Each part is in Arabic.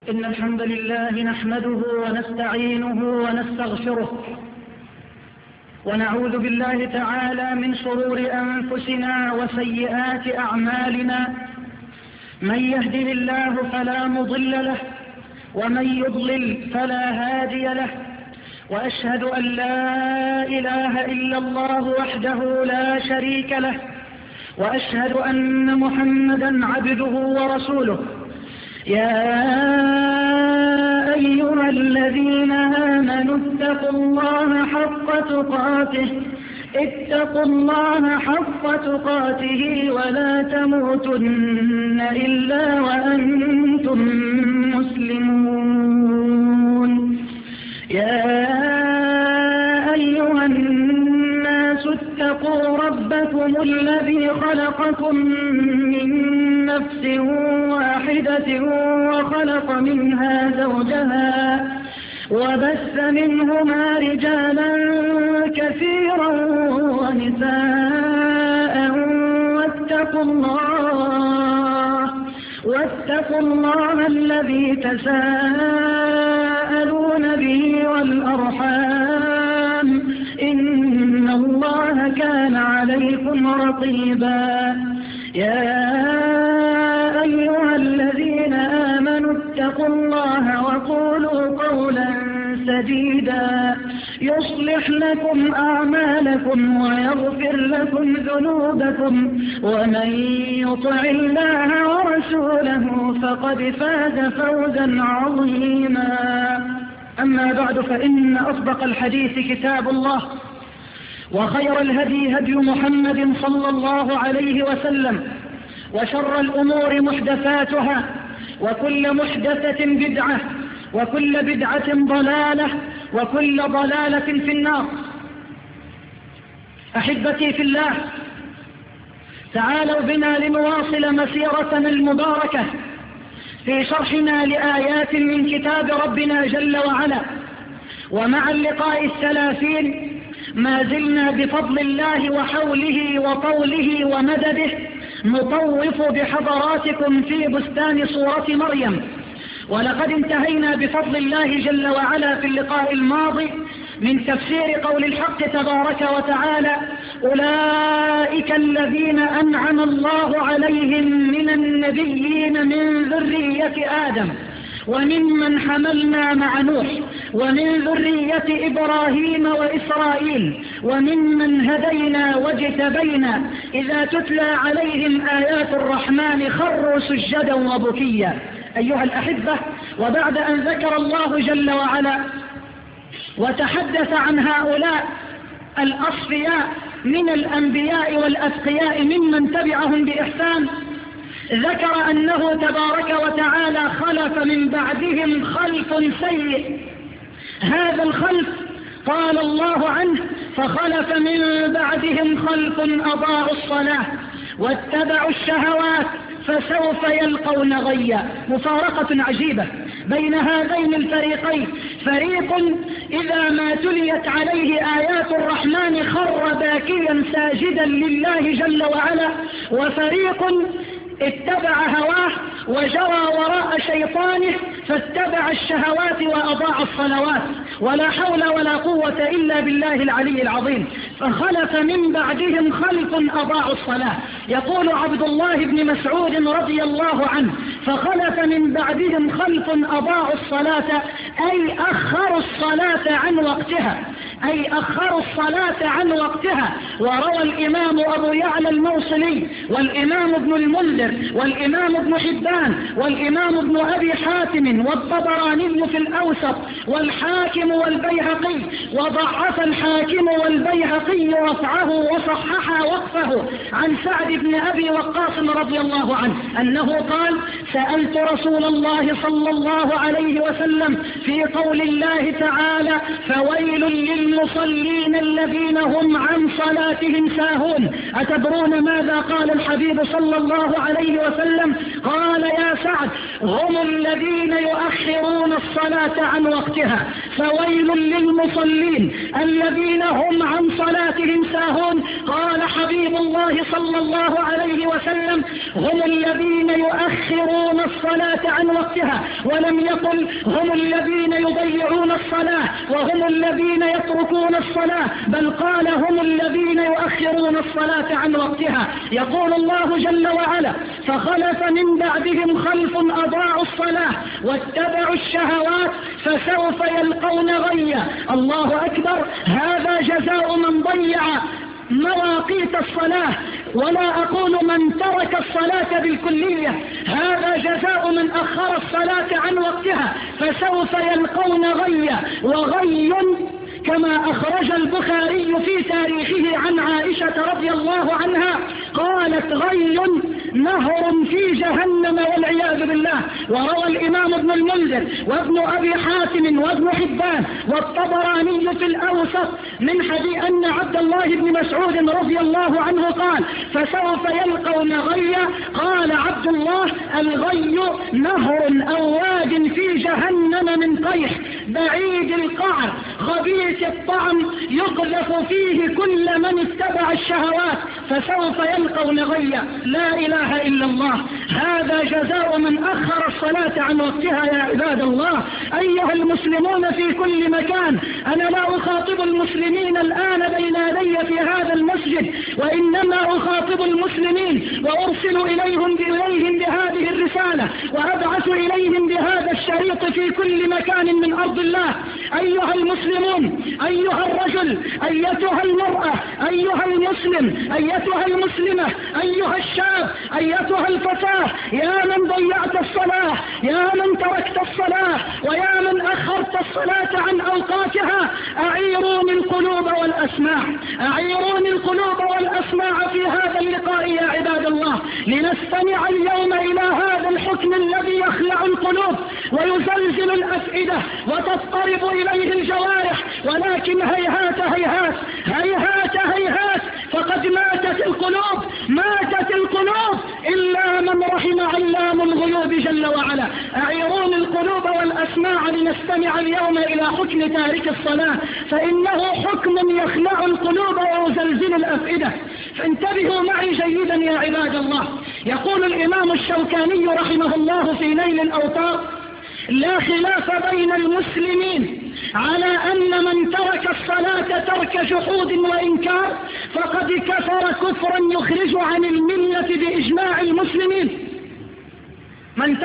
إن الحمد لله نحمده ونستعينه ونستغفره ونعوذ بالله تعالى من شرور أنفسنا وسيئات أعمالنا. من يهده الله فلا مضل له ومن يضلل فلا هادي له، وأشهد أن لا إله إلا الله وحده لا شريك له، وأشهد أن محمدا عبده ورسوله. يا أيها الذين آمنوا اتقوا الله حق تقاته ولا تموتن إلا وأنتم مسلمون. يا أيها الناس اتقوا ربكم الذي خلقكم من نفس واحدة وخلق منها زوجها وبث منهما رجالا كثيرا ونساء واتقوا الله الذي تساءلون به والأرحام إن الله كان عليكم رقيبا. يا أيها الذين آمنوا اتقوا الله وقولوا قولا سديدا يصلح لكم أعمالكم ويغفر لكم ذنوبكم، ومن يطع الله ورسوله فقد فاز فوزا عظيما. أما بعد، فإن أصدق الحديث كتاب الله، وخير الهدي هدي محمد صلى الله عليه وسلم، وشر الأمور محدثاتها، وكل محدثة بدعة، وكل بدعة ضلالة، وكل ضلالة في النار. أحبتي في الله، تعالوا بنا لنواصل مسيرتنا المباركة في شرحنا لآيات من كتاب ربنا جل وعلا. ومع اللقاء 30 ما زلنا بفضل الله وحوله وطوله ومدده نطوف بحضراتكم في بستان سورة مريم، ولقد انتهينا بفضل الله جل وعلا في اللقاء الماضي من تفسير قول الحق تبارك وتعالى: أولئك الذين أنعم الله عليهم من النبيين من ذرية آدم وممن حملنا مع نوح ومن ذرية إبراهيم وإسرائيل وممن هدينا واجتبينا إذا تتلى عليهم آيات الرحمن خروا سجدا وبكيا. أيها الأحبة، وبعد أن ذكر الله جل وعلا وتحدث عن هؤلاء الأصفياء من الأنبياء والأتقياء ممن تبعهم بإحسان، ذكر أنه تبارك وتعالى خلف من بعدهم خلف سيء. هذا الخلف قال الله عنه: فخلف من بعدهم خلف أضاعوا الصلاة واتبعوا الشهوات فسوف يلقون غيا. مفارقة عجيبة بين هذين الفريقين: فريق إذا ما تليت عليه آيات الرحمن خر باكيا ساجدا لله جل وعلا، وفريق اتبع هواه وجرى وراء شيطانه فاتبع الشهوات وأضاع الصلوات. ولا حول ولا قوة إلا بالله العلي العظيم. فخلف من بعدهم خلف أضاعوا الصلاة. يقول عبد الله بن مسعود رضي الله عنه: فخلف من بعدهم خلف أضاعوا الصلاة أي أخروا الصلاة عن وقتها. وروى الإمام أبو يعلى الموصلي والإمام ابن المنذر والإمام ابن حبان والإمام ابن أبي حاتم والطبراني في الأوسط والحاكم والبيهقي، وضعف الحاكم والبيهقي رفعه وصحح وقفه عن سعد بن أبي وقاص رضي الله عنه أنه قال: سألت رسول الله صلى الله عليه وسلم في قول الله تعالى: فويل للمصلين الذين هم عن صلاتهم ساهون. أتدرون ماذا قال الحبيب صلى الله عليه وسلم؟ قال: يا سعد: هم الذين يؤخرون الصلاة عن وقتها فويل للمصلين الذين هم عن صلاتهم ساهون. قال حبيب الله صلى الله عليه وسلم: هم الذين يؤخرون الصلاة عن وقتها، ولم يقل هم الذين يضيعون الصلاة وهم الذين يتركون الصلاة، بل قال هم الذين يؤخرون الصلاة عن وقتها. يقول الله جل وعلا: فخلف من بعدهم خلف أضاعوا الصلاة واتبعوا الشهوات فسوف يلقون غيا. الله أكبر. هذا جزاء من ضيع مواقيت الصلاة، ولا أقول من ترك الصلاة بالكلية، هذا جزاء من أخر الصلاة عن وقتها فسوف يلقون غيا. وغي كما أخرج البخاري في تاريخه عن عائشة رضي الله عنها قالت: غي نهر في جهنم والعياذ بالله. وروى الإمام ابن المنذر وابن أبي حاتم وابن حبان والطبراني في الأوسط من حديث أن عبد الله بن مسعود رضي الله عنه قال: فسوف يلقون غيا. قال عبد الله: الغي نهر أو واد في جهنم من قيح بعيد القعر خبيث الطعم يقذف فيه كل من اتبع الشهوات فسوف يلقون غيا. لا إله إلا الله. هذا جزاء من أخر الصلاة عن وقتها يا عباد الله. أيها المسلمون في كل مكان، أنا لا أخاطب المسلمين الآن بين يدي في هذا المسجد، وإنما أخاطب المسلمين وأرسل إليهم بهذه الرسالة وأبعث إليهم بهذا الشريط في كل مكان من أرض الله. أيها المسلمون، أيها الرجل، أيتها المرأة، أيها المسلم، أيتها المسلمة، أيها الشاب، أيتها الفتاة، يا من ضيعت الصلاة، يا من تركت الصلاة، ويا من أخرت الصلاة عن أوقاتها، أعيروني القلوب والأسماع، أعيروني القلوب والأسماع في هذا اللقاء يا عباد الله، لنستمع اليوم إلى هذا الحكم الذي يخلع القلوب ويزلزل الأفئدة وتضطرب إليه الجوارح، ولكن هيهات هيهات هيهات هيهات، فقد ماتت القلوب، ماتت القلوب إلا من رحم علام الغيوب جل وعلا. أعيرون القلوب والأسماع لنستمع اليوم إلى حكم تارك الصلاة، فإنه حكم يخلع القلوب ويزلزل الأفئدة. فانتبهوا معي جيدا يا عباد الله. يقول الإمام الشوكاني رحمه الله في نيل الأوطار: لا خلاف بين المسلمين على أن من ترك الصلاة ترك جحود وإنكار فقد كفر كفرا يخرج عن الملة بإجماع المسلمين. من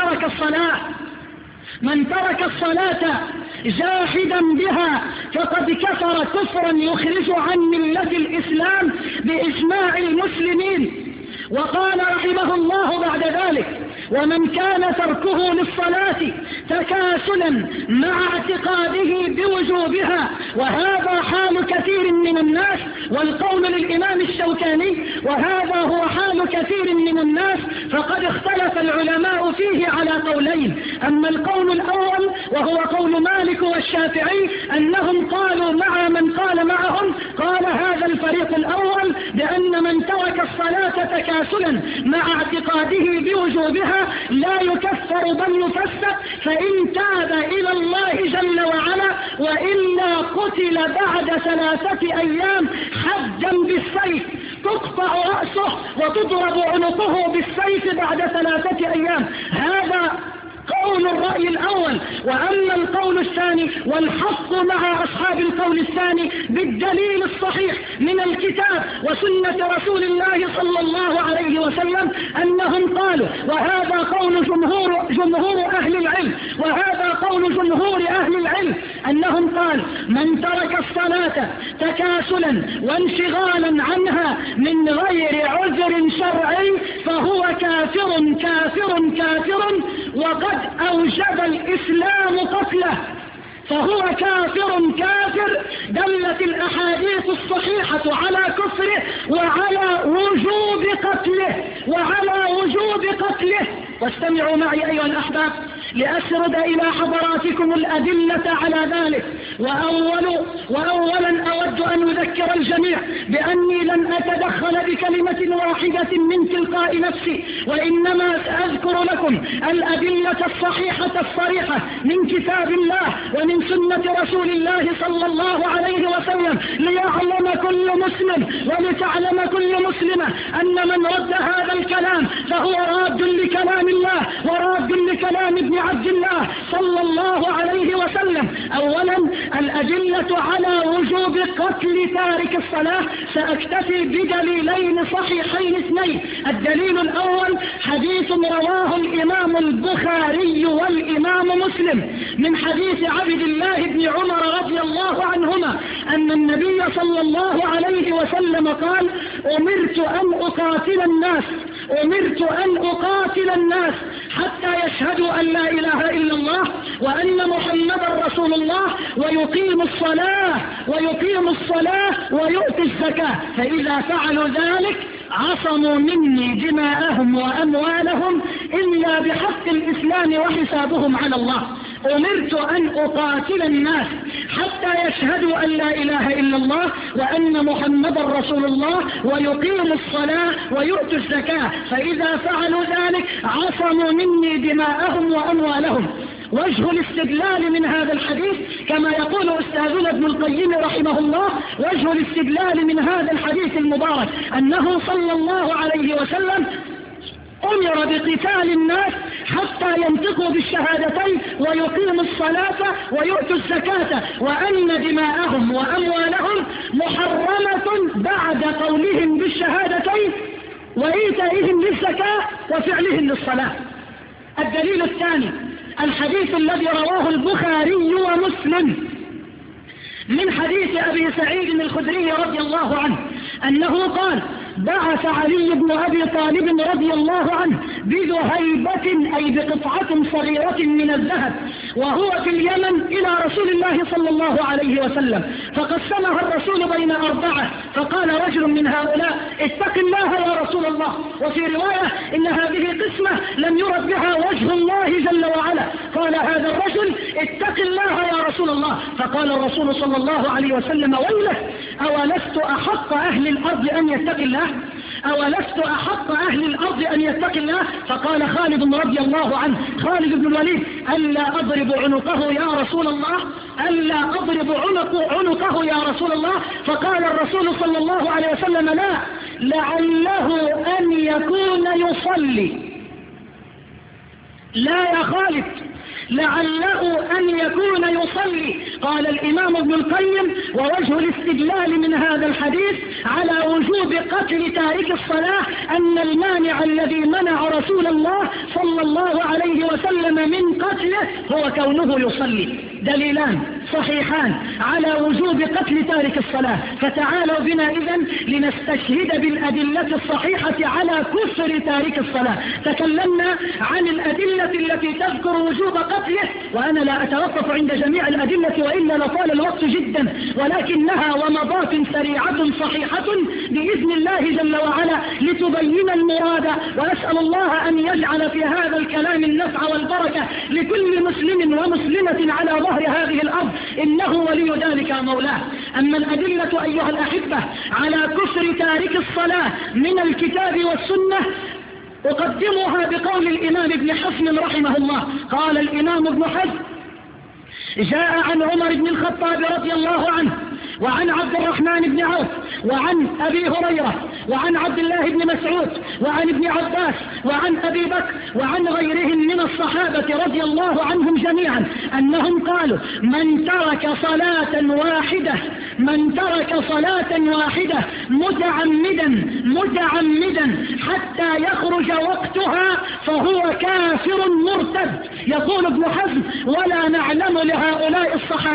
ترك الصلاة جاحدا بها فقد كفر كفرا يخرج عن ملة الإسلام بإجماع المسلمين. وقال رحمه الله بعد ذلك: ومن كان تركه للصلاة تكاسلا مع اعتقاده بوجوبها، وهذا حال كثير من الناس، والقول للإمام الشوكاني وهذا هو حال كثير من الناس، فقد اختلف العلماء فيه على قولين. أما القول الأول وهو قول مالك والشافعي أنهم قالوا مع من قال معهم، قال هذا الفريق الأول بأن من ترك الصلاة تكاسلا مع اعتقاده بوجوبها لا يكفر بل يفسق، فإن تاب إلى الله جل وعلا وإلا قتل بعد 3 أيام حجا بالسيف، تقطع رأسه وتضرب عنقه بالسيف بعد 3 أيام. هذا قول الرأي الأول. وأما القول الثاني والحق مع أصحاب القول الثاني بالدليل الصحيح من الكتاب وسنة رسول الله صلى الله عليه وسلم أنهم قالوا، وهذا قول جمهور أهل العلم، وهذا قول جمهور أهل العلم أنهم قال: من ترك الصلاة تكاسلا وانشغالا عنها من غير عذر شرعي فهو كافر كافر كافر، وقد أوجب الإسلام قتله، فهو كافر كافر. دلت الأحاديث الصحيحة على كفره وعلى وجوب قتله. واستمعوا معي أيها الأحباب لأسرد إلى حضراتكم الأدلة على ذلك. وأولا أود أن أذكر الجميع بأني لن أتدخل بكلمة واحدة من تلقاء نفسي، وإنما سأذكر لكم الأدلة الصحيحة الصريحة من كتاب الله ومن سنة رسول الله صلى الله عليه وسلم، ليعلم كل مسلم ولتعلم كل مسلمة أن من رد هذا الكلام فهو راد لكلام الله وراد لكلام ابن عبد الله صلى الله عليه وسلم. أولا الأدلة على وجوب قتل تارك الصلاة، سأكتفي بدليلين صحيحين اثنين. الدليل الأول حديث رواه الإمام البخاري والإمام مسلم من حديث عبد الله بن عمر رضي الله عنهما أن النبي صلى الله عليه وسلم قال: أمرت أن أقاتل الناس حتى يشهدوا أن لا إله إلا الله وأن محمدا رسول الله ويقيموا الصلاة ويؤتوا الزكاة، فإذا فعلوا ذلك عصموا مني دماءهم وأموالهم إلا بحق الإسلام وحسابهم على الله. أمرت أن أقاتل الناس حتى يشهدوا أن لا إله إلا الله وأن محمدا رسول الله ويقيموا الصلاة ويؤتوا الزكاة، فإذا فعلوا ذلك عصموا مني دماءهم وأموالهم. وجه الاستدلال من هذا الحديث كما يقول أستاذنا ابن القيم رحمه الله، وجه الاستدلال من هذا الحديث المبارك أنه صلى الله عليه وسلم أمر بقتال الناس حتى ينطقوا بالشهادتين ويقيموا الصلاة ويؤتوا الزكاة، وأن دماءهم وأموالهم محرمة بعد قولهم بالشهادتين وإيتائهم للزكاة وفعلهم للصلاة. الدليل الثاني الحديث الذي رواه البخاري ومسلم من حديث أبي سعيد الخدري رضي الله عنه أنه قال: بعث علي بن أبي طالب رضي الله عنه بذهيبة أي بقطعة صغيرة من الذهب وهو في اليمن إلى رسول الله صلى الله عليه وسلم، فقسمها الرسول بين 4، فقال رجل من هؤلاء: اتق الله يا رسول الله. وفي رواية إن هذه قسمة لم يرد بها وجه الله جل وعلا، قال هذا الرجل: اتق الله يا رسول الله. فقال الرسول صلى الله عليه وسلم: ويلك، أولست أحق أهل الأرض أن يتق الله؟ فقال خالد رضي الله عنه، خالد بن الوليد: ألا أضرب عنقه يا رسول الله؟ فقال الرسول صلى الله عليه وسلم: لا، لعله أن يكون يصلي. لا يا خالد، لعله أن يكون يصلي. قال الإمام ابن القيم: ووجه الاستدلال من هذا الحديث على وجوب قتل تارك الصلاة أن المانع الذي منع رسول الله صلى الله عليه وسلم من قتله هو كونه يصلي. دليلان صحيحان على وجوب قتل تارك الصلاة، فتعالوا بنا إذن لنستشهد بالأدلة الصحيحة على كفر تارك الصلاة. تكلمنا عن الأدلة التي تذكر وجوب قتله، وأنا لا أتوقف عند جميع الأدلة وإلا لطال الوقت جدا، ولكنها ومضات سريعة صحيحة بإذن الله جل وعلا لتبين المراد. وأسأل الله أن يجعل في هذا الكلام النفع والبركة لكل مسلم ومسلمة على ظهر هذه الأرض، إنه ولي ذلك مولاه. أما الأدلة أيها الأحبة على كفر تارك الصلاة من الكتاب والسنة أقدمها بقول الإمام ابن حزم رحمه الله. قال الإمام ابن حزم: جاء عن عمر بن الخطاب رضي الله عنه وعن عبد الرحمن بن عوف وعن أبي هريرة وعن عبد الله بن مسعود وعن ابن عباس وعن أبي بكر وعن غيرهم من الصحابة رضي الله عنهم جميعا أنهم قالوا: من ترك صلاة واحدة متعمدا حتى يخرج وقتها فهو كافر مرتد. يقول ابن حزم: ولا نعلم لهؤلاء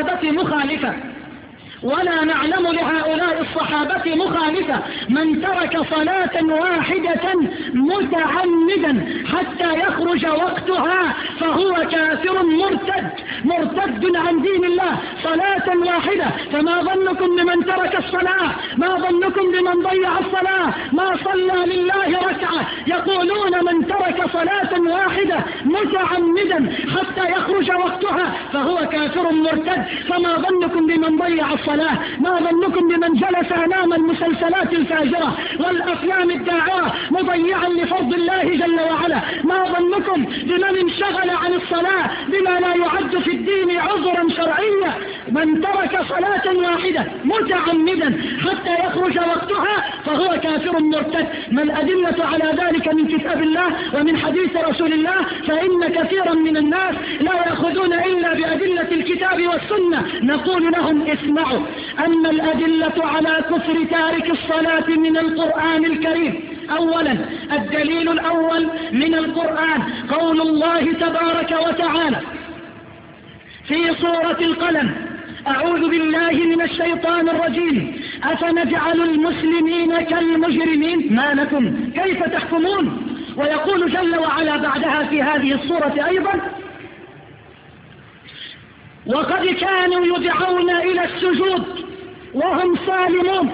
الصحابة مخالفة. من ترك صلاة واحدة متعمدا حتى يخرج وقتها فهو كافر مرتد. مرتد عن دين الله صلاة واحدة. فما ظنكم بمن ترك الصلاة؟ ما ظنكم بمن ضيع الصلاة؟ ما صلى لله ركعة. يقولون من ترك صلاة واحدة متعمدا حتى يخرج وقتها فهو كافر مرتد. فما ظنكم بمن ضيع الصلاة؟ ما ظنكم بمن جلس أمام المسلسلات الفاجرة والأفلام الداعرة مضيعا لفرض الله جل وعلا؟ ما ظنكم بمن انشغل عن الصلاة بما لا يعد في الدين عذرا شرعيا؟ من ترك صلاة واحدة متعمدا حتى يخرج وقتها فهو كافر مرتد. ما الأدلة على ذلك من كتاب الله ومن حديث رسول الله؟ فإن كثيرا من الناس لا يأخذون إلا بأدلة الكتاب والسنة. نقول لهم اسمعوا، أما الأدلة على كفر تارك الصلاة من القرآن الكريم. أولا الدليل الأول من القرآن قول الله تبارك وتعالى في سورة القلم: أعوذ بالله من الشيطان الرجيم، أفنجعل المسلمين كالمجرمين ما لكم كيف تحكمون. ويقول جل وعلا بعدها في هذه السورة أيضا: وقد كانوا يدعون إلى السجود وهم سالمون.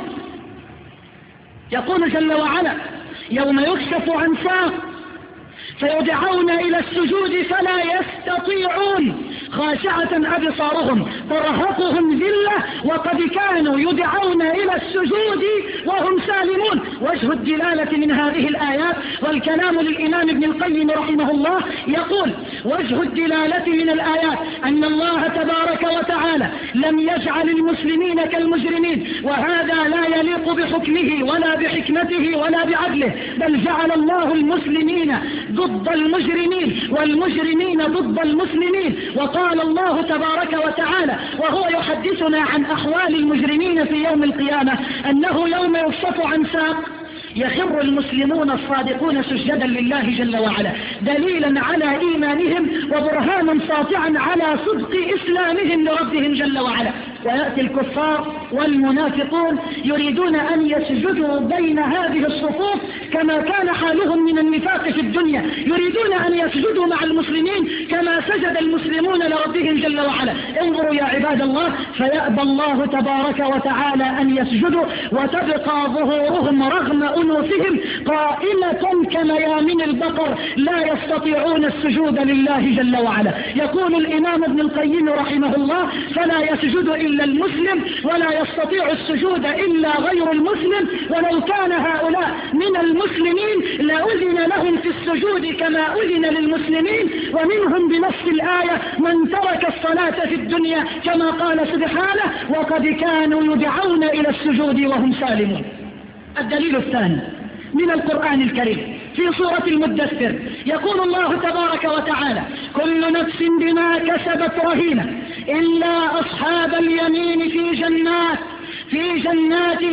يقول جل وعلا: يوم يكشف عن ساق فيدعون إلى السجود فلا يستطيعون خاشعة أبصارهم ترهقهم ذلة وقد كانوا يدعون إلى السجود وهم سالمون. وجه الدلالة من هذه الآيات، والكلام للإمام ابن القيم رحمه الله، يقول: وجه الدلالة من الآيات أن الله تبارك وتعالى لم يجعل المسلمين كالمجرمين، وهذا لا يليق بحكمه ولا بحكمته ولا بعدله، بل جعل الله المسلمين ضد المجرمين والمجرمين ضد المسلمين. وقال الله تبارك وتعالى وهو يحدثنا عن أحوال المجرمين في يوم القيامة أنه يوم يكشف عن ساق يخر المسلمون الصادقون سجدا لله جل وعلا، دليلا على إيمانهم وبرهانا ساطعا على صدق إسلامهم لربهم جل وعلا. ويأتي الكفار والمنافقون يريدون أن يسجدوا بين هذه الصفوف كما كان حالهم من النفاق في الدنيا، يريدون أن يسجدوا مع المسلمين كما سجد المسلمون لربهم جل وعلا. انظروا يا عباد الله، فيأبى الله تبارك وتعالى أن يسجدوا وتبقى ظهورهم رغم أنوفهم قائمة كميامن البقر لا يستطيعون السجود لله جل وعلا. يقول الإمام ابن القيم رحمه الله: فلا يسجد إلا المسلم ولا يستطيع السجود إلا غير المسلم، ولو كان هؤلاء من المسلمين لأذن لهم في السجود كما أذن للمسلمين. ومنهم بنص الآية من ترك الصلاة في الدنيا كما قال سبحانه: وقد كانوا يدعون إلى السجود وهم سالمون. الدليل الثاني من القرآن الكريم في سورة المدثر، يقول الله تبارك وتعالى: كل نفس بما كسبت رهينة إلا أصحاب اليمين في جنات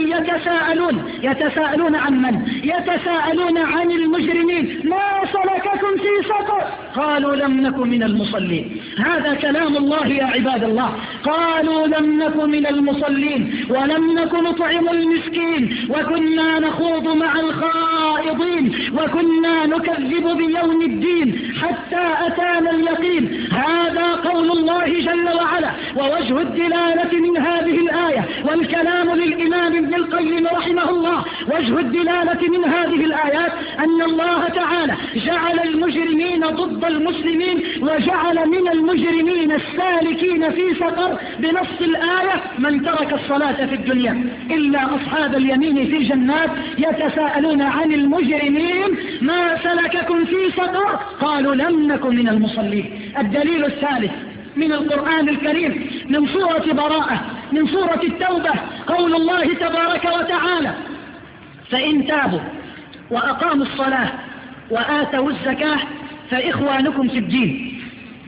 يتساءلون عن من؟ يتساءلون عن المجرمين: ما سلككم في سقر؟ قالوا لم نكن من المصلين. هذا كلام الله يا عباد الله. قالوا لم نكن من المصلين ولم نكن نطعم المسكين وكنا نخوض مع الخائضين وكنا نكذب بيوم الدين حتى أتانا اليقين. هذا قول الله جل وعلا. ووجه الدلالة من هذه الآية، والكلام للإمام ابن القيم رحمه الله، وجه الدلالة من هذه الآيات أن الله تعالى جعل المجرمين ضد المسلمين، وجعل من المجرمين السالكين في سقر بنص الآية: من ترك الصلاة في الدنيا إلا أصحاب اليمين في جنات يتساءلون عن المجرمين ما سلككم في سقر؟ قالوا لم نكن من المصلين. الدليل الثالث من القرآن الكريم من سورة براءة من سورة التوبة، قول الله تبارك وتعالى: فإن تابوا وأقاموا الصلاة وآتوا الزكاة فإخوانكم في الدين.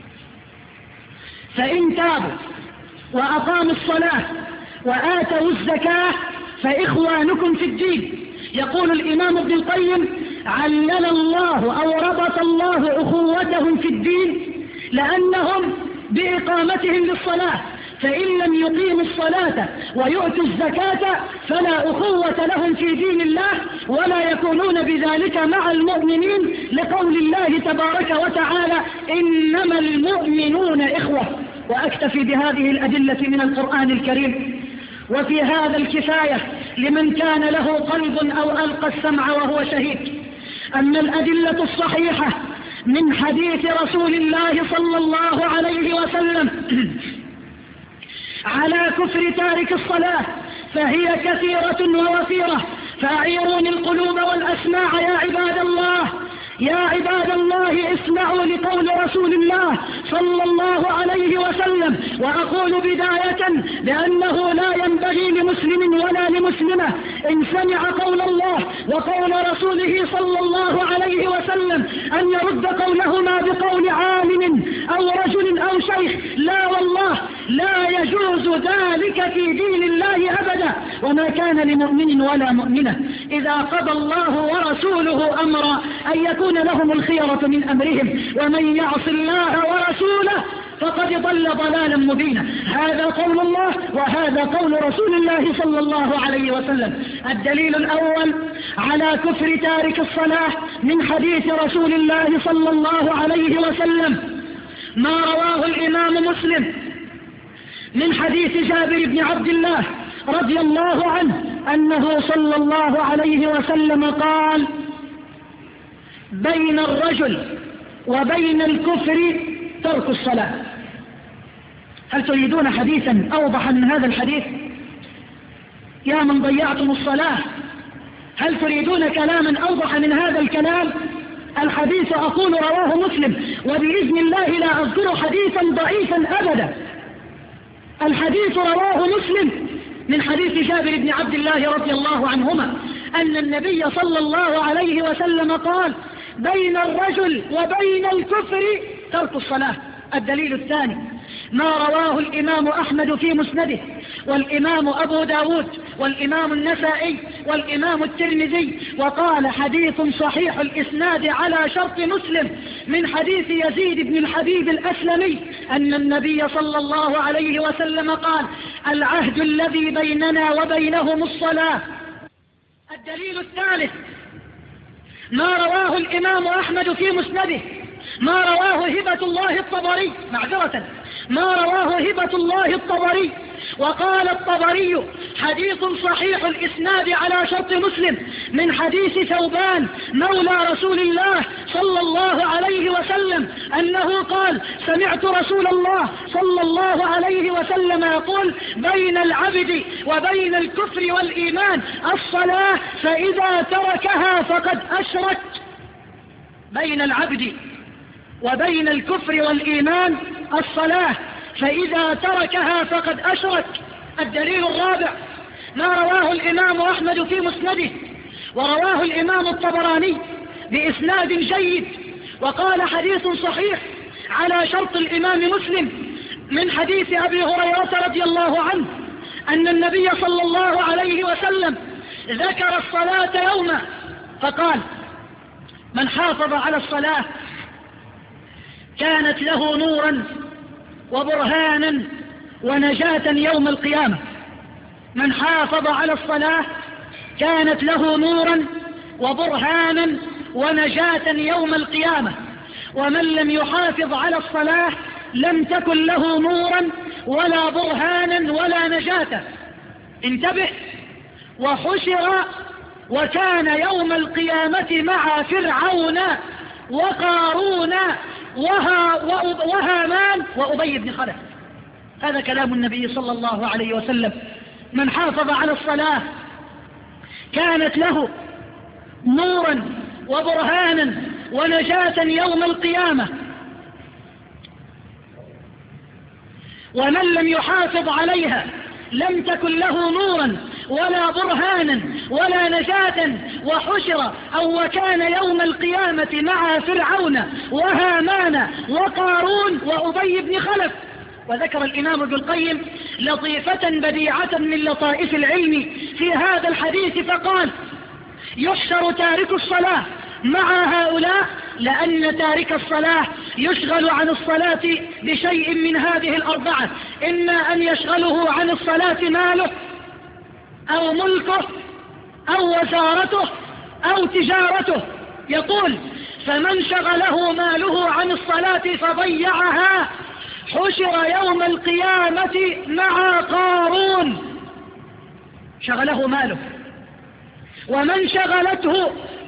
فإن تابوا وأقاموا الصلاة وآتوا الزكاة فإخوانكم في الدين. يقول الإمام ابن القيم: علل الله أو ربط الله أخوتهم في الدين لأنهم بإقامتهم للصلاة، فإن لم يقيموا الصلاة ويؤتوا الزكاة فلا أخوة لهم في دين الله ولا يكونون بذلك مع المؤمنين، لقول الله تبارك وتعالى: إنما المؤمنون إخوة. الإخوة، وأكتفي بهذه الأدلة من القرآن الكريم. وفي هذا الكفاية لمن كان له قلب أو ألقى السمع وهو شهيد، أن الأدلة الصحيحة من حديث رسول الله صلى الله عليه وسلم على كفر تارك الصلاة فهي كثيرة ووفيرة. فأعيروني القلوب والأسماع يا عباد الله، يا عباد الله، اسمعوا لقول رسول الله صلى الله عليه وسلم. وأقول بداية بأنه لا ينبغي لمسلم ولا لمسلمة إن سمع قول الله وقول رسوله صلى الله عليه وسلم أن يرد قولهما بقول عالم أو رجل أو شيخ. لا والله، لا يجوز ذلك في دين الله أبدا. وما كان لمؤمن ولا مؤمنة إذا قضى الله ورسوله أمرا أن يكون لهم الخيرة من أمرهم، ومن يعص الله ورسوله فقد ضل ضلالا مبينا. هذا قول الله وهذا قول رسول الله صلى الله عليه وسلم. الدليل الأول على كفر تارك الصلاة من حديث رسول الله صلى الله عليه وسلم ما رواه الإمام مسلم من حديث جابر بن عبد الله رضي الله عنه أنه صلى الله عليه وسلم قال: بين الرجل وبين الكفر ترك الصلاة. هل تريدون حديثا أوضح من هذا الحديث يا من ضيعتم الصلاة؟ هل تريدون كلاما أوضح من هذا الكلام؟ الحديث أقول رواه مسلم، وبإذن الله لا أذكر حديثا ضعيفا أبدا. الحديث رواه مسلم من حديث جابر بن عبد الله رضي الله عنهما أن النبي صلى الله عليه وسلم قال: بين الرجل وبين الكفر ترك الصلاة. الدليل الثاني ما رواه الإمام أحمد في مسنده، والإمام أبو داود، والإمام النسائي، والإمام الترمذي، وقال: حديث صحيح الإسناد على شرط مسلم من حديث يزيد بن الحبيب الأسلمي أن النبي صلى الله عليه وسلم قال: العهد الذي بيننا وبينهم الصلاة. الدليل الثالث ما رواه الإمام أحمد في مسنده، ما رواه هبة الله الطبري، ما رواه هبة الله الطبري، وقال الطبري: حديث صحيح الإسناد على شرط مسلم من حديث ثوبان مولى رسول الله صلى الله عليه وسلم أنه قال: سمعت رسول الله صلى الله عليه وسلم يقول: بين العبد وبين الكفر والإيمان الصلاة فإذا تركها فقد أشرك. بين العبد وبين الكفر والإيمان الصلاة فإذا تركها فقد أشرك. الدليل الرابع ما رواه الإمام أحمد في مسنده، ورواه الإمام الطبراني بإسناد جيد، وقال: حديث صحيح على شرط الإمام مسلم من حديث أبي هريرة رضي الله عنه أن النبي صلى الله عليه وسلم ذكر الصلاة يوما فقال: من حافظ على الصلاة كانت له نورا وبرهانا ونجاة يوم القيامة. من حافظ على الصلاة كانت له نورا وبرهانا ونجاة يوم القيامة، ومن لم يحافظ على الصلاة لم تكن له نورا ولا برهانا ولا نجاة. انتبه: وحشر وكان يوم القيامة مع فرعون وقارون وهامان وأبي بن خلف. هذا كلام النبي صلى الله عليه وسلم. من حافظ على الصلاة كانت له نورا وبرهانا ونجاة يوم القيامة، ومن لم يحافظ عليها لم تكن له نورا ولا برهانا ولا نجاة، وحشر أو وكان يوم القيامة مع فرعون وهامان وقارون وأبي بن خلف. وذكر الإمام ابن القيم لطيفة بديعة من لطائف العلم في هذا الحديث فقال: يحشر تارك الصلاة مع هؤلاء لأن تارك الصلاة يشغل عن الصلاة بشيء من هذه الأربعة: إما أن يشغله عن الصلاة ماله أو ملكه أو وزارته أو تجارته. يقول: فمن شغله ماله عن الصلاة فضيعها حشر يوم القيامة مع قارون، شغله ماله. ومن شغلته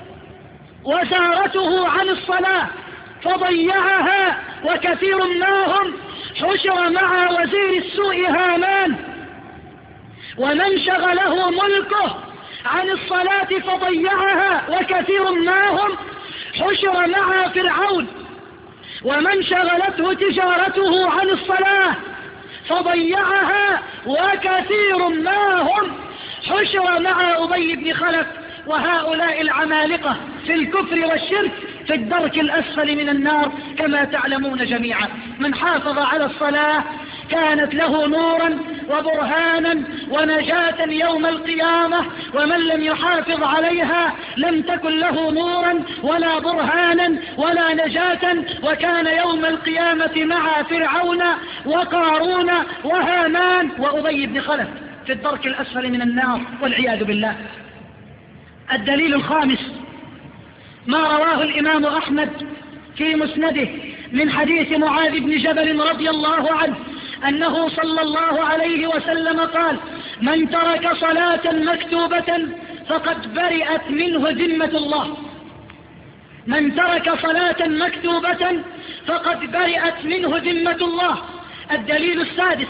وزارته عن الصلاة فضيعها، وكثير منهم حشر مع وزير السوء هامان. ومن شغله ملكه عن الصلاة فضيعها، وكثير منهم حشر مع فرعون. ومن شغلته تجارته عن الصلاة فضيعها، وكثير منهم حشر مع أبي بن خلف. وهؤلاء العمالقة في الكفر والشرك في الدرك الأسفل من النار كما تعلمون جميعا. من حافظ على الصلاة كانت له نورا وبرهانا ونجاة يوم القيامة، ومن لم يحافظ عليها لم تكن له نورا ولا برهانا ولا نجاة، وكان يوم القيامة مع فرعون وقارون وهامان وأبي بن خلف في الدرك الأسفل من النار والعياذ بالله. الدليل الخامس ما رواه الإمام أحمد في مسنده من حديث معاذ بن جبل رضي الله عنه أنه صلى الله عليه وسلم قال: من ترك صلاة مكتوبة فقد برئت منه ذمة الله. من ترك صلاة مكتوبة فقد برئت منه ذمة الله. الدليل السادس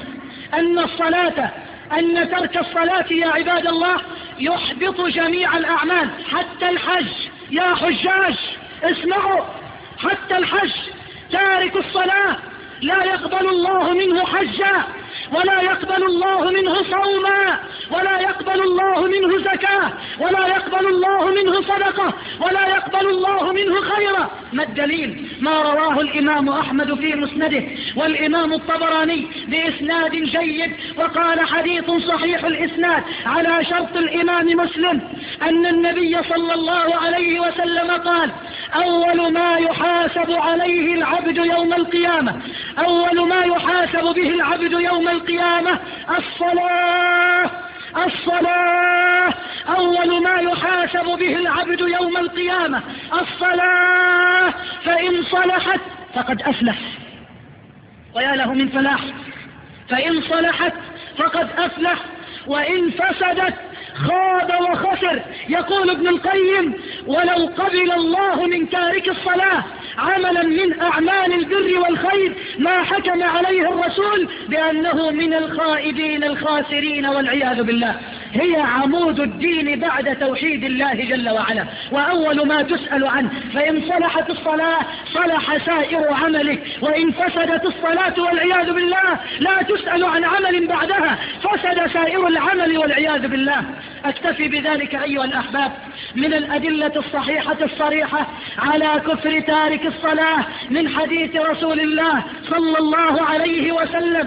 أن ترك الصلاة يا عباد الله يحبط جميع الأعمال، حتى الحج. يا حجاج اسمعوا، حتى الحج تارك الصلاة لا يقبل الله منه حجا، ولا يقبل الله منه صوما، ولا يقبل الله منه زكاة، ولا يقبل الله منه صدقة، ولا يقبل الله منه خيرا. ما الدليل؟ ما رواه الإمام أحمد في مسنده والإمام الطبراني بإسناد جيد، وقال حديث صحيح الإسناد على شرط الإمام مسلم، أن النبي صلى الله عليه وسلم قال: أول ما يحاسب عليه العبد يوم القيامة، أول ما يحاسب به العبد يوم القيامة الصلاة. الصلاة أول ما يحاسب به العبد يوم القيامة الصلاة، فإن صلحت فقد أفلح، ويا له من فلاح. فإن صلحت فقد أفلح، وإن فسدت خاب وخسر. يقول ابن القيم: ولو قبل الله من تارك الصلاة عملا من أعمال البر والخير ما حكم عليه الرسول بأنه من الخائبين الخاسرين والعياذ بالله. هي عمود الدين بعد توحيد الله جل وعلا، وأول ما تسأل عنه. فإن صلحت الصلاة صلح سائر عملك، وإن فسدت الصلاة والعياذ بالله لا تسأل عن عمل بعدها، فسد سائر العمل والعياذ بالله. أكتفي بذلك أيها الأحباب من الأدلة الصحيحة الصريحة على كفر تارك الصلاة من حديث رسول الله صلى الله عليه وسلم.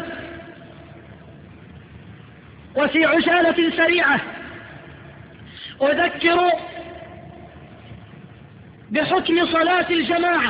وفي عجالة سريعة أذكر بحكم صلاة الجماعة،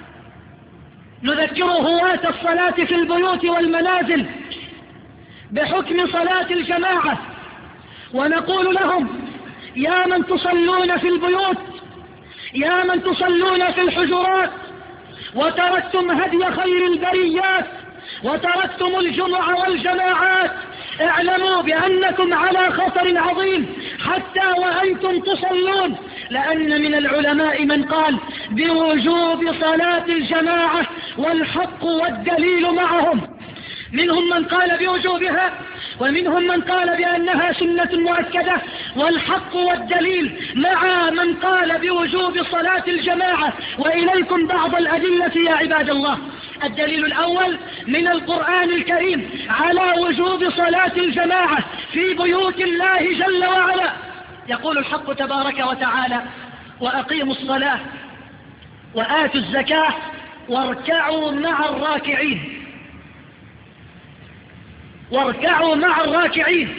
نذكر هواة الصلاة في البيوت والمنازل بحكم صلاة الجماعة، ونقول لهم: يا من تصلون في البيوت، يا من تصلون في الحجرات وتركتم هدي خير البريات وتركتم الجمع والجماعات، اعلموا بأنكم على خطر عظيم حتى وأنتم تصلون، لأن من العلماء من قال بوجوب صلاة الجماعة والحق والدليل معهم. منهم من قال بوجوبها، ومنهم من قال بأنها سنة مؤكدة، والحق والدليل مع من قال بوجوب صلاة الجماعة. وإليكم بعض الأدلة يا عباد الله. الدليل الأول من القرآن الكريم على وجوب صلاة الجماعة في بيوت الله جل وعلا. يقول الحق تبارك وتعالى: وأقيموا الصلاة وآتوا الزكاة واركعوا مع الراكعين. واركعوا مع الراكعين.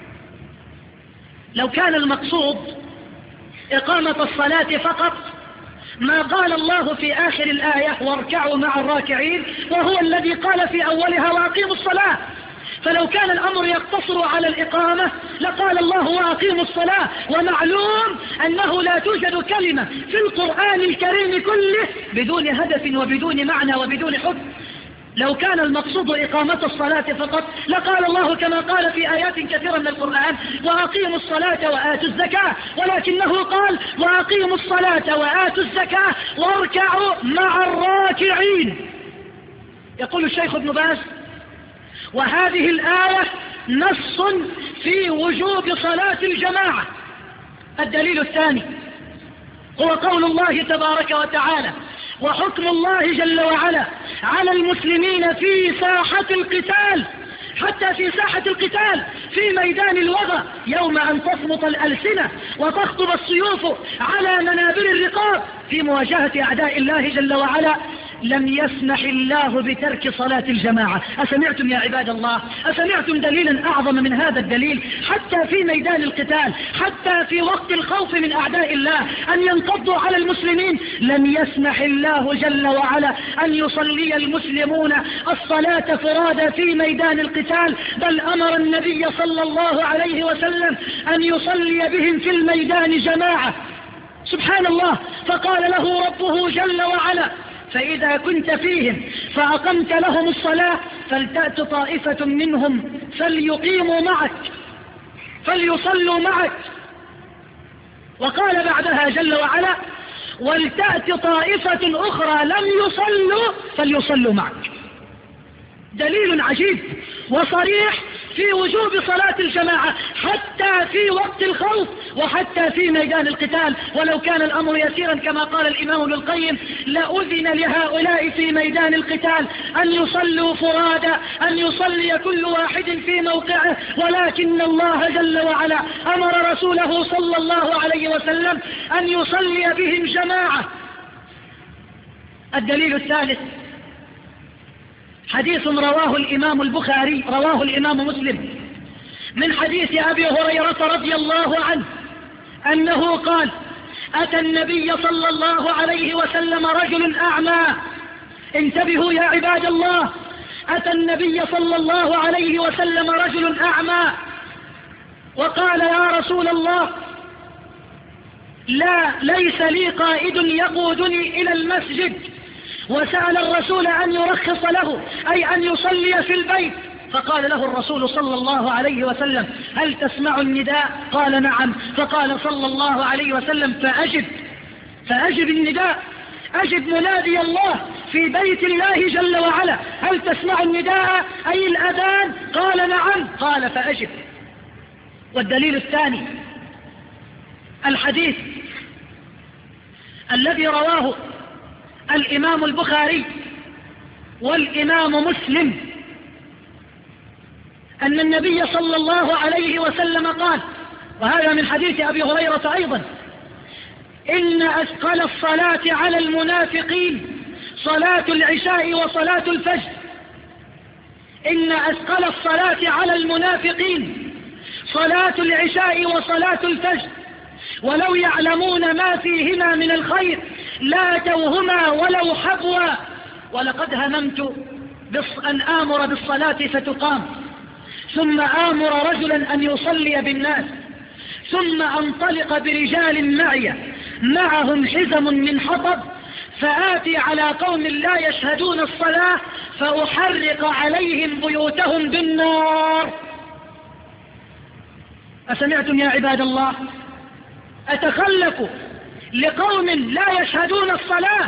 لو كان المقصود إقامة الصلاة فقط ما قال الله في آخر الآية واركعوا مع الراكعين، وهو الذي قال في أولها وأقيموا الصلاة. فلو كان الأمر يقتصر على الإقامة لقال الله وأقيموا الصلاة. ومعلوم أنه لا توجد كلمة في القرآن الكريم كله بدون هدف وبدون معنى وبدون حكم. لو كان المقصود إقامة الصلاة فقط لقال الله كما قال في آيات كثيرة من القرآن وأقيموا الصلاة وآتوا الزكاة، ولكنه قال وأقيموا الصلاة وآتوا الزكاة واركعوا مع الراكعين. يقول الشيخ ابن باز: وهذه الآية نص في وجوب صلاة الجماعة. الدليل الثاني هو قول الله تبارك وتعالى: وحكم الله جل وعلا على المسلمين في ساحة القتال، حتى في ساحة القتال في ميدان الوغى، يوم أن تصمت الألسنة وتخطب السيوف على منابر الرقاب في مواجهة أعداء الله جل وعلا، لم يسمح الله بترك صلاة الجماعة. أسمعتم يا عباد الله؟ أسمعتم دليلا أعظم من هذا الدليل؟ حتى في ميدان القتال، حتى في وقت الخوف من أعداء الله أن ينقضوا على المسلمين، لم يسمح الله جل وعلا أن يصلي المسلمون الصلاة فرادى في ميدان القتال، بل أمر النبي صلى الله عليه وسلم أن يصلي بهم في الميدان جماعة. سبحان الله. فقال له ربه جل وعلا: فإذا كنت فيهم فأقمت لهم الصلاة فلتأت طائفة منهم فليقيموا معك فليصلوا معك. وقال بعدها جل وعلا: ولتأت طائفة أخرى لم يصلوا فليصلوا معك. دليل عجيب وصريح في وجوب صلاة الجماعة حتى في وقت الخوف وحتى في ميدان القتال. ولو كان الأمر يسيرا كما قال الإمام ابن القيم لأذن لهؤلاء في ميدان القتال أن يصلوا فرادى، أن يصلي كل واحد في موقعه، ولكن الله جل وعلا أمر رسوله صلى الله عليه وسلم أن يصلي بهم جماعة. الدليل الثالث حديث رواه الإمام البخاري، رواه الإمام مسلم، من حديث أبي هريرة رضي الله عنه أنه قال: أتى النبي صلى الله عليه وسلم رجل أعمى. انتبهوا يا عباد الله، أتى النبي صلى الله عليه وسلم رجل أعمى وقال: يا رسول الله، ليس لي قائد يقودني إلى المسجد. وسأل الرسول أن يرخص له، أي أن يصلي في البيت. فقال له الرسول صلى الله عليه وسلم: هل تسمع النداء؟ قال: نعم. فقال صلى الله عليه وسلم: فأجب النداء، أجب منادي الله في بيت الله جل وعلا. هل تسمع النداء أي الأذان؟ قال: نعم. قال: فأجب. والدليل الثاني الحديث الذي رواه الإمام البخاري والإمام مسلم أن النبي صلى الله عليه وسلم قال، وهذا من حديث أبي هريرة أيضا: إن أثقل الصلاة على المنافقين صلاة العشاء وصلاة الفجر. إن أثقل الصلاة على المنافقين صلاة العشاء وصلاة الفجر، ولو يعلمون ما فيهما من الخير لاتوهما ولو حبوا. ولقد هممت أن آمر بالصلاة فتقام، ثم آمر رجلا أن يصلي بالناس، ثم أنطلق برجال معي معهم حزم من حطب، فآتي على قوم لا يشهدون الصلاة فأحرق عليهم بيوتهم بالنار. أسمعتم يا عباد الله؟ أتخلف لقوم لا يشهدون الصلاة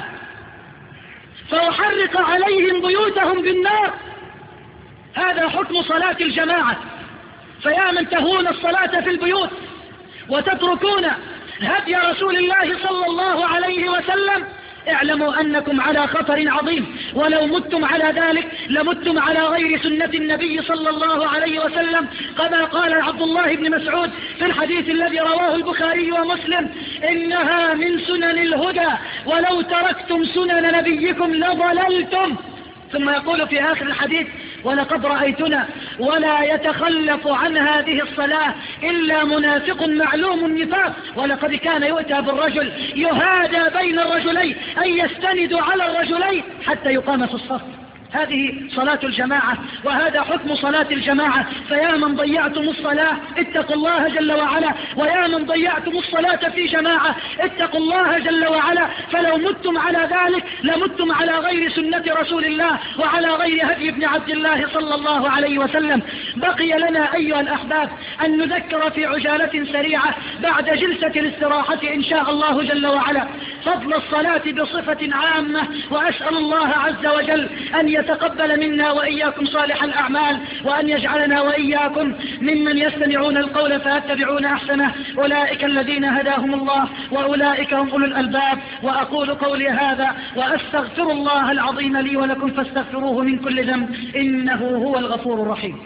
فأحرق عليهم بيوتهم بالنار. هذا حكم صلاة الجماعة. فيا من تهون الصلاة في البيوت وتتركون هدي رسول الله صلى الله عليه وسلم، اعلموا أنكم على خطر عظيم، ولو متم على ذلك لمتم على غير سنة النبي صلى الله عليه وسلم، كما قال عبد الله بن مسعود في الحديث الذي رواه البخاري ومسلم: إنها من سنن الهدى، ولو تركتم سنن نبيكم لضللتم. ثم يقول في آخر الحديث: ولقد رأيتنا ولا يتخلف عن هذه الصلاة إلا منافق معلوم النفاق. ولقد كان يؤتى بالرجل يهادى بين الرجلين، أي يستند على الرجلين حتى يقام في الصف. هذه صلاة الجماعة، وهذا حكم صلاة الجماعة. فيا من ضيعتم الصلاة اتقوا الله جل وعلا، ويا من ضيعتم الصلاة في جماعة اتقوا الله جل وعلا، فلو متم على ذلك لمتم على غير سنة رسول الله وعلى غير هدي ابن عبد الله صلى الله عليه وسلم. بقي لنا أيها الأحباب أن نذكر في عجالة سريعة بعد جلسة الاستراحة إن شاء الله جل وعلا فضل الصلاة بصفة عامة، وأسأل الله عز وجل أن يتقبل منا وإياكم صالح الأعمال، وأن يجعلنا وإياكم ممن يستمعون القول فيتبعون أحسنه. أولئك الذين هداهم الله وأولئك هم أولو الألباب. وأقول قولي هذا وأستغفر الله العظيم لي ولكم فاستغفروه من كل ذنب إنه هو الغفور الرحيم.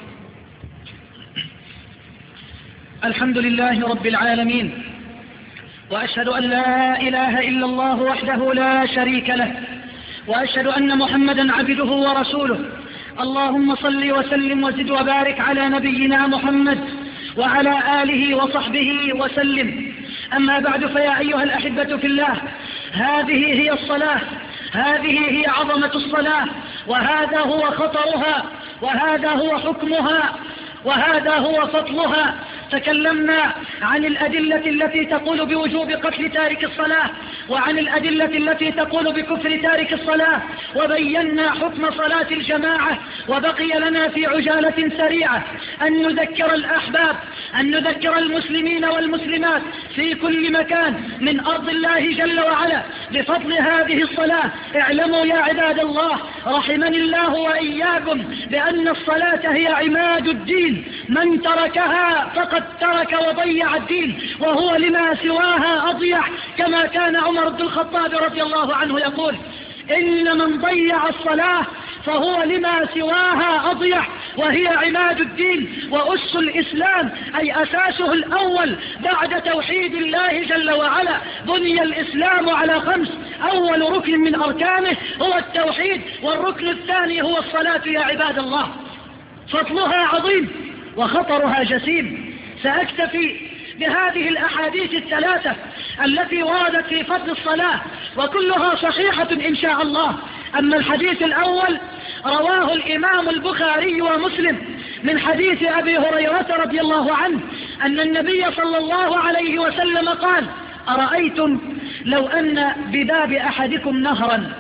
الحمد لله رب العالمين، وأشهد أن لا إله إلا الله وحده لا شريك له، وأشهد أن محمدا عبده ورسوله. اللهم صل وسلم وزد وبارك على نبينا محمد وعلى آله وصحبه وسلم. أما بعد، فيا أيها الأحبة في الله، هذه هي الصلاة، هذه هي عظمة الصلاة، وهذا هو خطرها، وهذا هو حكمها، وهذا هو فضلها. تكلمنا عن الأدلة التي تقول بوجوب قتل تارك الصلاة، وعن الأدلة التي تقول بكفر تارك الصلاة، وبينا حكم صلاة الجماعة. وبقي لنا في عجالة سريعة أن نذكر الأحباب، أن نذكر المسلمين والمسلمات في كل مكان من أرض الله جل وعلا بفضل هذه الصلاة. اعلموا يا عباد الله رحمني الله وإياكم بأن الصلاة هي عماد الدين، من تركها فقد ترك وضيع الدين، وهو لما سواها أضيع، كما كان عمر بن الخطاب رضي الله عنه يقول: إن من ضيع الصلاة فهو لما سواها أضيع، وهي عماد الدين وأس الإسلام، أي أساسه الأول بعد توحيد الله جل وعلا. بني الإسلام على 5، أول ركن من أركانه هو التوحيد، والركن الثاني هو الصلاة يا عباد الله. فضلها عظيم وخطرها جسيم. سأكتفي بهذه الأحاديث الثلاثة التي وردت في فضل الصلاة، وكلها صحيحة إن شاء الله. أما الحديث الأول رواه الإمام البخاري ومسلم من حديث أبي هريرة رضي الله عنه أن النبي صلى الله عليه وسلم قال: أرأيتم لو أن بباب أحدكم نهرا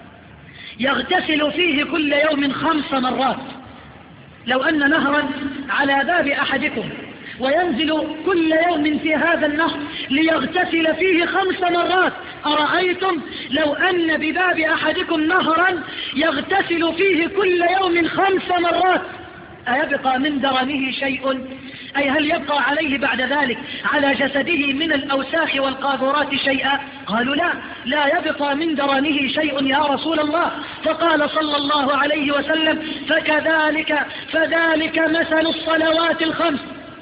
يغتسل فيه كل يوم 5 مرات، لو أن نهرا على باب أحدكم وينزل كل يوم في هذا النهر ليغتسل فيه 5 مرات، أرأيتم لو أن بباب أحدكم نهرا يغتسل فيه كل يوم 5 مرات أيبقى من درنه شيء؟ أي هل يبقى عليه بعد ذلك على جسده من الأوساخ والقاذورات شيئا؟ قالوا لا يبقى من درنه شيء يا رسول الله. فقال صلى الله عليه وسلم: فذلك مثل الصلوات الخمس،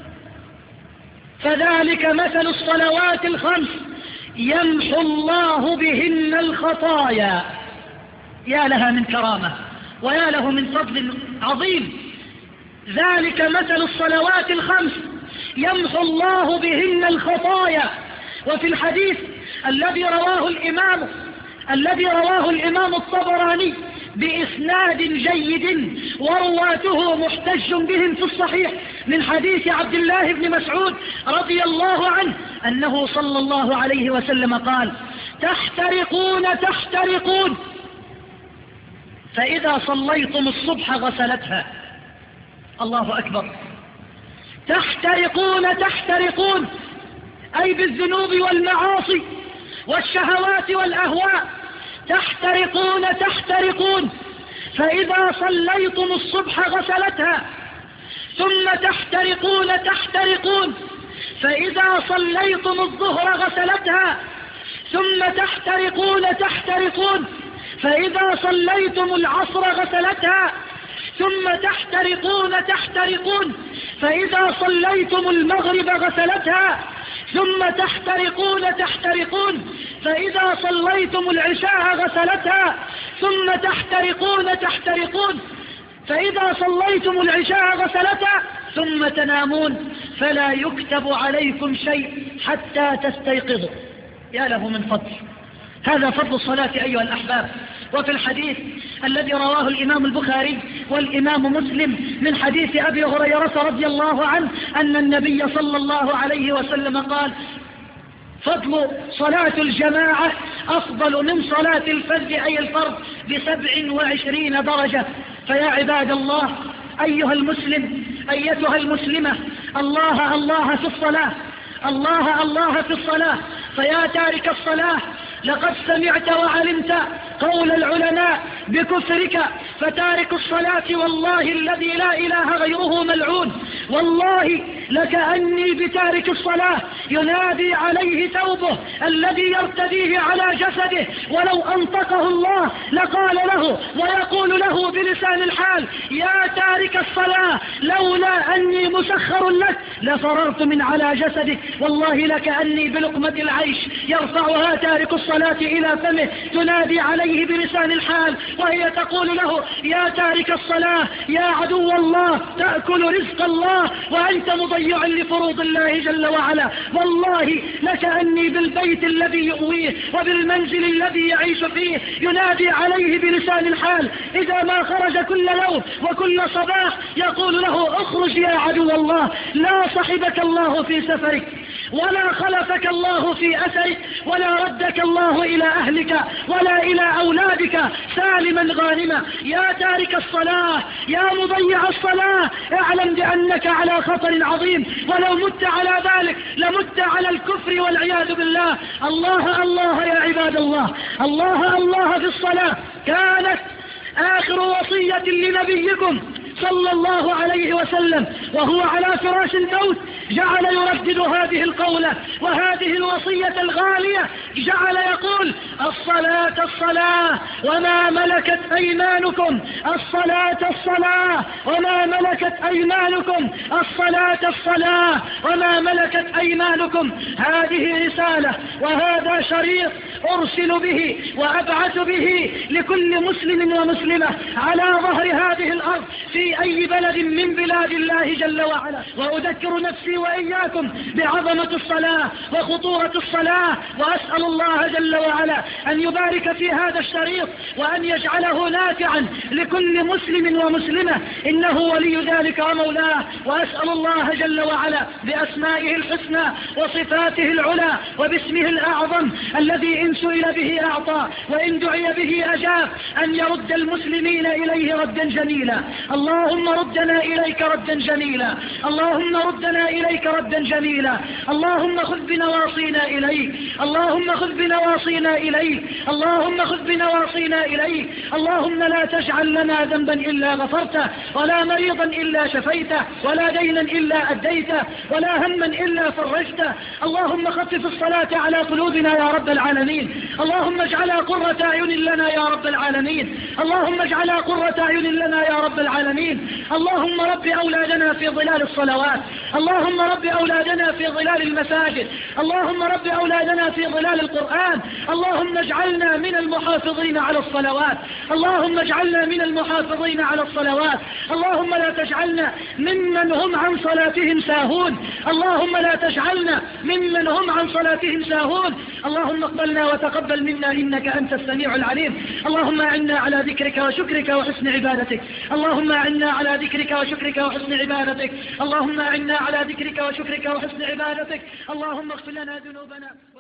فذلك مثل الصلوات الخمس يمحو الله بهن الخطايا. يا لها من كرامة ويا له من فضل عظيم. ذلك مثل الصلوات الخمس يمحو الله بهن الخطايا. وفي الحديث الذي رواه الإمام الطبراني بإسناد جيد ورواته محتج بهم في الصحيح من حديث عبد الله بن مسعود رضي الله عنه أنه صلى الله عليه وسلم قال: تحترقون فإذا صليتم الصبح غسلتها. الله أكبر. تحترقون أي بالذنوب والمعاصي والشهوات والأهواء. تحترقون فإذا صليتم الصبح غسلتها. ثم تحترقون فإذا صليتم الظهر غسلتها. ثم تحترقون فإذا صليتم العصر غسلتها. ثم تحترقون فإذا صليتم المغرب غسلتها. ثم تحترقون فإذا صليتم العشاء غسلتها. ثم تحترقون فإذا صليتم العشاء غسلتها. ثم تنامون فلا يكتب عليكم شيء حتى تستيقظوا. يا له من فضل. هذا فضل الصلاة أيها الأحباب. وفي الحديث الذي رواه الإمام البخاري والإمام مسلم من حديث أبي هريرة رضي الله عنه أن النبي صلى الله عليه وسلم قال: فضل صلاة الجماعة أفضل من صلاة الفرد أي الفرد ب27 درجة. فيا عباد الله، أيها المسلم أيتها المسلمة، الله الله في الصلاة، الله الله في الصلاة. فيا تارك الصلاة، لقد سمعت وعلمت قول العلماء بكفرك، فتارك الصلاة والله الذي لا إله غيره ملعون. والله لكأني بتارك الصلاة ينادي عليه ثوبه الذي يرتديه على جسده، ولو أنطقه الله لقال له ويقول له بلسان الحال: يا تارك الصلاة، لولا أني مسخر لك لفررت من على جسدك. والله لكأني بلقمة العيش يرفعها تارك الصلاة إلى فمه، تنادي عليه بلسان الحال وهي تقول له: يا تارك الصلاة، يا عدو الله، تأكل رزق الله وأنت مضيع لفروض الله جل وعلا. والله لكأني بالبيت الذي يؤويه وبالمنزل الذي يعيش فيه ينادي عليه بلسان الحال إذا ما خرج كل يوم وكل صباح يقول له: اخرج يا عدو الله، لا صحبك الله في سفرك، ولا خلفك الله في أثرك، ولا ردك الله إلى أهلك ولا إلى أولادك سالما غانما. يا تارك الصلاة، يا مضيع الصلاة، اعلم بأنك على خطر عظيم، ولو مت على ذلك لمت على الكفر والعياذ بالله. الله الله يا عباد الله، الله الله في الصلاة. كانت آخر وصية لنبيكم صلى الله عليه وسلم وهو على فراش الموت جعل يردد هذه القولة وهذه الوصية الغالية، جعل يقول: الصلاة الصلاة وما ملكت أيمانكم، الصلاة الصلاة وما ملكت أيمانكم، الصلاة الصلاة وما ملكت أيمانكم. هذه رسالة وهذا شريط أرسل به وأبعث به لكل مسلم ومسلمة على ظهر هذه الأرض في أي بلد من بلاد الله جل وعلا. وأذكر نفسي وإياكم بعظمة الصلاة وخطورة الصلاة، وأسأل الله جل وعلا أن يبارك في هذا الشريط وأن يجعله نافعا لكل مسلم ومسلمة، إنه ولي ذلك ومولاه. وأسأل الله جل وعلا بأسمائه الحسنى وصفاته العلى وباسمه الأعظم الذي إن سئل به أعطى وإن دعي به أجاب أن يرد المسلمين إليه ردا جميلا. اللهم ردنا إليك ردا جميلا، اللهم ردنا إليك ردا جميلا. اللهم خذ بنواصينا إليك، اللهم خذ بنواصينا إليك، اللهم خذ بنواصينا إليك. اللهم لا تجعل لنا ذنبا إلا غفرته، ولا مريضا إلا شفيته، ولا دينا إلا أديته، ولا هما إلا فرجته. اللهم خفف الصلاة على قلوبنا يا رب العالمين، اللهم اجعلها قرة أعين لنا يا رب العالمين، اللهم اجعلها قرة أعين لنا يا رب العالمين. اللهم رب أولادنا في ظلال الصلوات، اللهم رب أولادنا في ظلال المساجد، اللهم رب أولادنا في ظلال القرآن. اللهم اجعلنا من المحافظين على الصلوات، اللهم اجعلنا من المحافظين على الصلوات. اللهم لا تجعلنا ممن هم عن صلاتهم ساهون، اللهم لا تجعلنا ممن هم عن صلاتهم ساهون. اللهم اقبلنا وتقبل منا إنك أنت السميع العليم. اللهم أعنا على ذكرك وشكرك وحسن عبادتك، اللهم أعنا على ذكرك وشكرك وحسن عبادتك، اللهم أعنا على ذكرك وشكرك وحسن عبادتك. اللهم اغفر لنا ذنوبنا.